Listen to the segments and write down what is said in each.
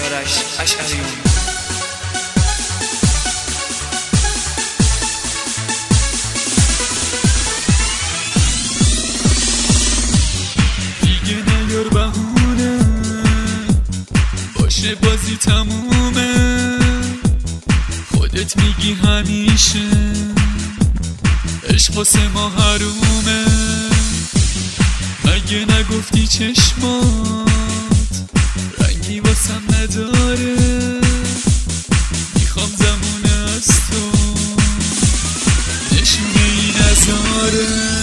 آرش اشعریون. دیگه نیار بهونه باشه بازی تمومه، خودت میگی همیشه عشق واسه ما حرومه. مگه نگفتی چشمات رنگی واسم نداره، میخوام زمونه از تو نشونه ای نذاره.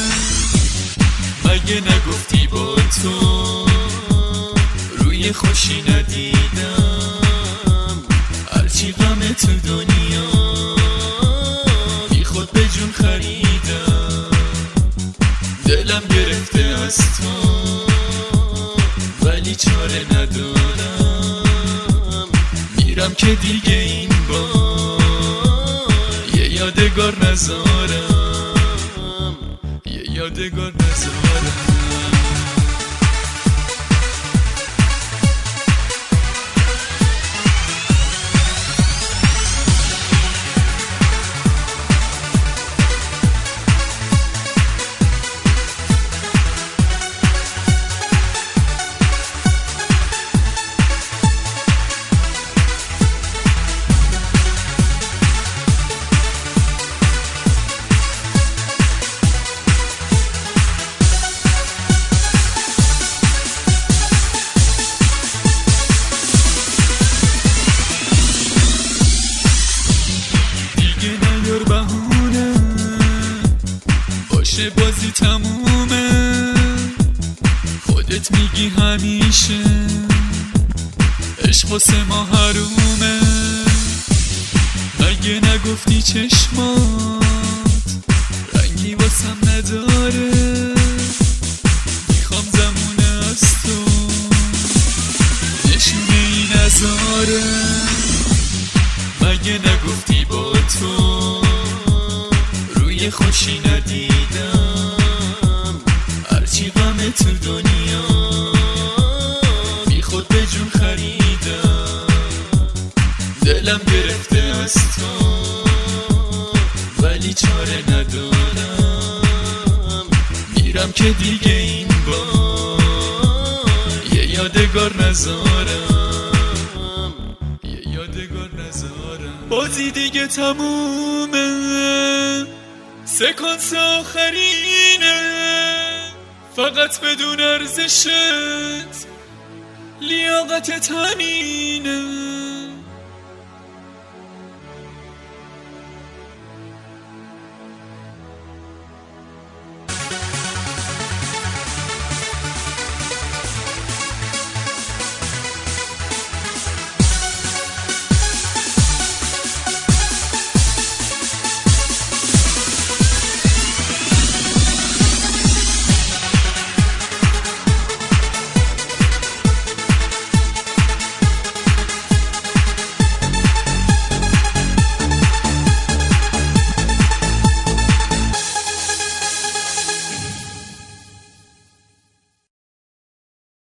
مگه نگفتی با تو روی خوشی ندیدم، هرچی غم تو دنیا بی خود به جون خریدم. دلم گرفته از تو ولی چاره ندارم، میرم که دیگه این بار یه یادگار نذارم، یه یادگار نذارم. بهونه باشه بازی تمومه، خودت میگی همیشه عشق واسه ما حرومه. مگه نگفتی چشمات رنگی واسم نداره، میخوام زمونه از تو نشونه ای نذاره. مگه نگفتی با تو روی خوشی ندیدم، هرچی غم تو دنیا بی خود به جون خریدم. دلم گرفته از تو ولی چاره ندارم، میرم که دیگه این بار یه یادگار نذارم، یه یادگار نذارم. بازی دیگه تمومه، سکانس آخرینه، فقط بدون ارزشت لیاقتت همینه.